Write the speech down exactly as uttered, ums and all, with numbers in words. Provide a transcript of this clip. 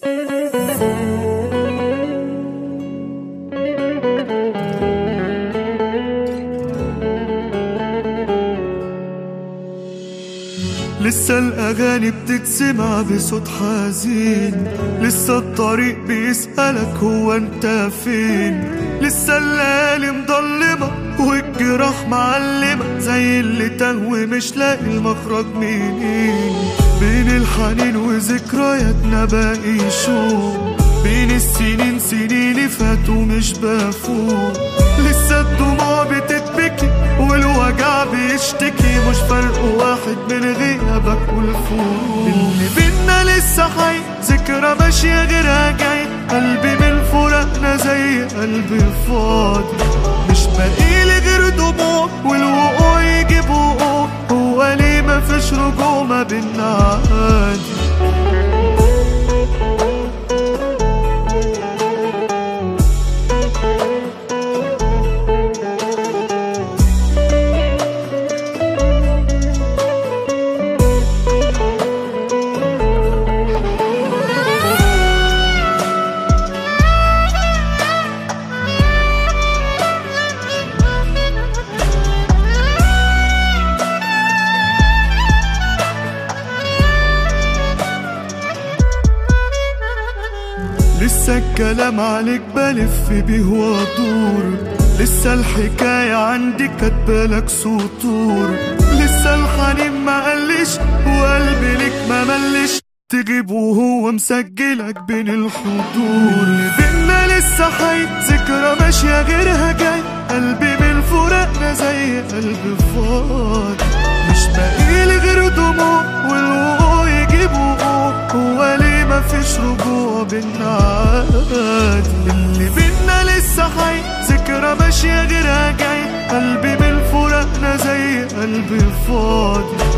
لسه الأغاني بتتسمع بصوت حزين، لسه الطريق بيسألك هو انت فين، لسه الليالي مضلمة والجراح معلمة زي اللي تهوي مش لاقي المخرج منين. بين الحنين وذكرياتنا باقي شوق، بين السنين سنين فاتوا مش بفوق، لسه الدموع بتتبكي والوجع بيشتكي، مش فرق واحد من غيابك والفوق. اللي بينا لسه حي، ذكرى ماشية غيرها جاي، قلبي من فراقنا زي قلبي فاضي، مش باقيلي غير دموع والوقوع يجيب وقوع، هو ليه مفيش رجوع ما بينا عادي. لسه الكلام عليك بلف بيه وادور، لسه الحكاية عندي كاتبالك سطور، لسه الحنين ما قلش وقلبي ليك ما ملش، تجيب وهو مسجلك بين الحضور. اللي بينا لسه حي، ذكرى ماشية غيرها جاي، قلبي من فراقنا زي قلبي فاضي، مش باقيلي غير دموع والوقوع يجيب وقوع، هو ليه مفيش رجوع بينا عادي. اللي بينا لسه حي، ذكرى ماشية غيرها جاي، قلبي من فراقنا زي قلبي فاضي،